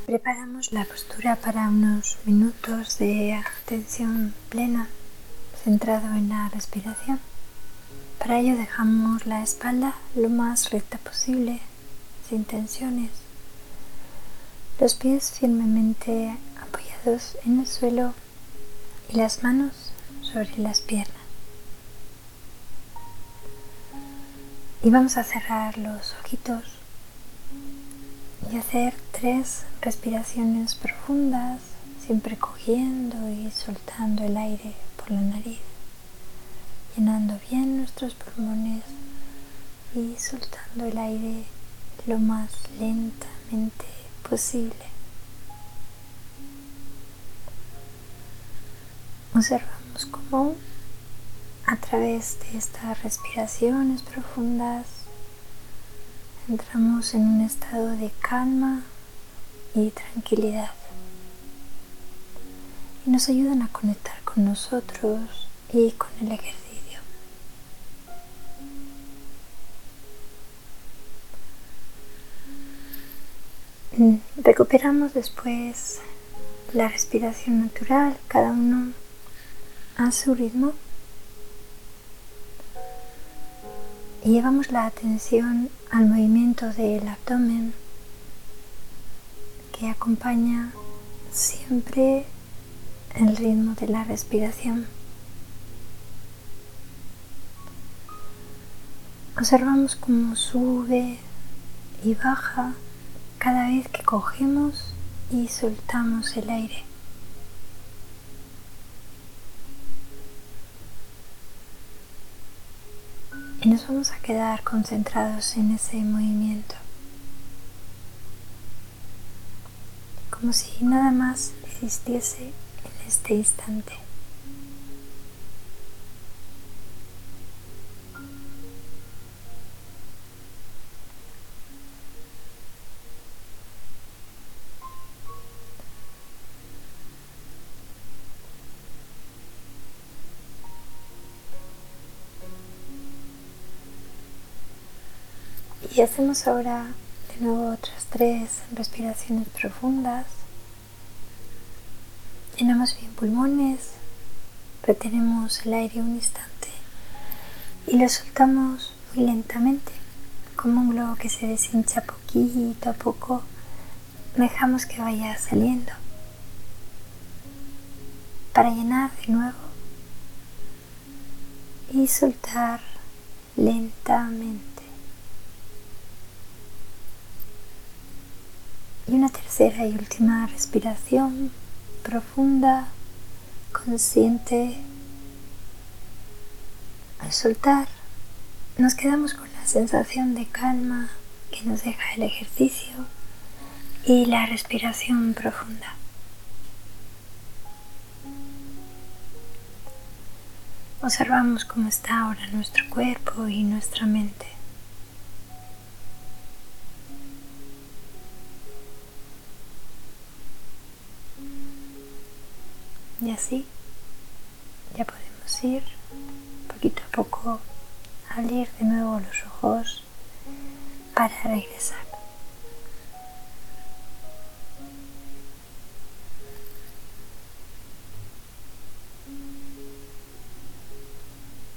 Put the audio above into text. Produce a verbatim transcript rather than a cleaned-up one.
Preparamos la postura para unos minutos de atención plena, centrado en la respiración. Para ello dejamos la espalda lo más recta posible, sin tensiones. Los pies firmemente apoyados en el suelo y las manos sobre las piernas. Y vamos a cerrar los ojitos y hacer tres respiraciones profundas, siempre cogiendo y soltando el aire por la nariz, llenando bien nuestros pulmones y soltando el aire lo más lentamente posible. Observamos cómo a través de estas respiraciones profundas entramos en un estado de calma y tranquilidad y nos ayudan a conectar con nosotros y con el ejercicio. Recuperamos después la respiración natural, cada uno a su ritmo, y llevamos la atención al movimiento del abdomen que acompaña siempre el ritmo de la respiración. Observamos cómo sube y baja cada vez que cogemos y soltamos el aire. Y nos vamos a quedar concentrados en ese movimiento, como si nada más existiese en este instante. Y hacemos ahora de nuevo otras tres respiraciones profundas. Llenamos bien pulmones, retenemos el aire un instante y lo soltamos muy lentamente, como un globo que se deshincha poquito a poco. Dejamos que vaya saliendo para llenar de nuevo y soltar lentamente. Y una tercera y última respiración profunda, consciente. Al soltar, nos quedamos con la sensación de calma que nos deja el ejercicio y la respiración profunda. Observamos cómo está ahora nuestro cuerpo y nuestra mente. Y así ya podemos ir poquito a poco, abrir de nuevo los ojos para regresar.